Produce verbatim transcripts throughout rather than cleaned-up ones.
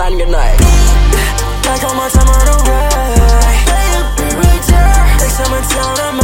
านกันหน่อยได้เข้ามาทำอะไรได้เธอมาเที่ยวได้ไหม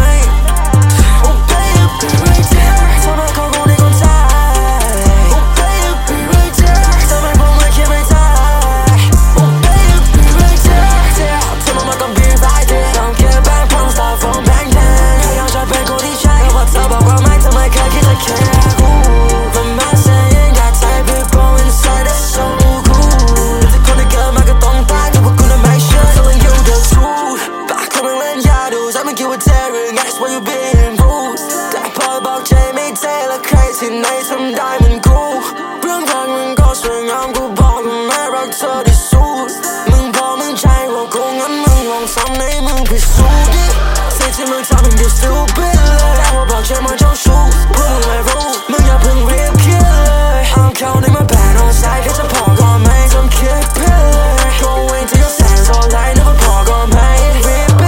That's where you been bruised แต่พอบอกใจไม่เทและใครที่ไหนทำได้เหมือนกูเรื่องราวมันก็สวยงามกูบอกเลยแม้รักเธอที่สุดมึงพอมึงใจว่ากูงั้นมึงลองทำให้มึงพิสูจน์ดิสิ่งที่มึงทำมันดู stupid เลยแต่ว่าบอกใจมันเจ้าชู้พวกมึงไม่รู้มึงอย่าเพิ่งเรียกคิดเลยเอาเข้าในมาแบนเอาใส่แค่จะพอก็ไม่ต้องคิดไปเลย Go into your sense all night never พอก็ไม่รีบไป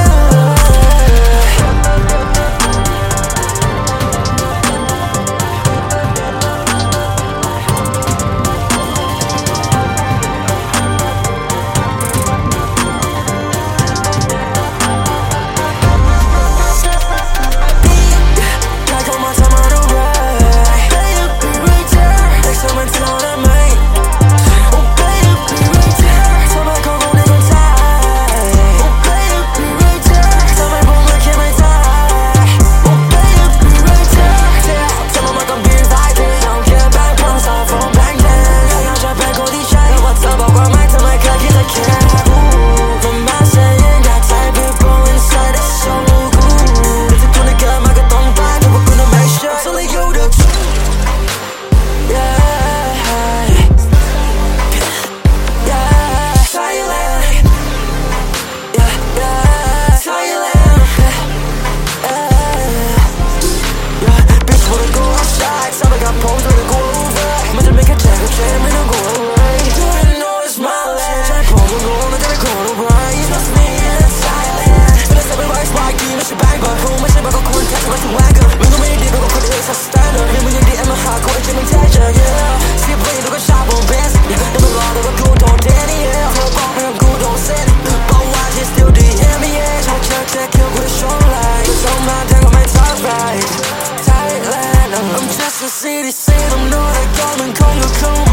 City, say I'm not a common, come, come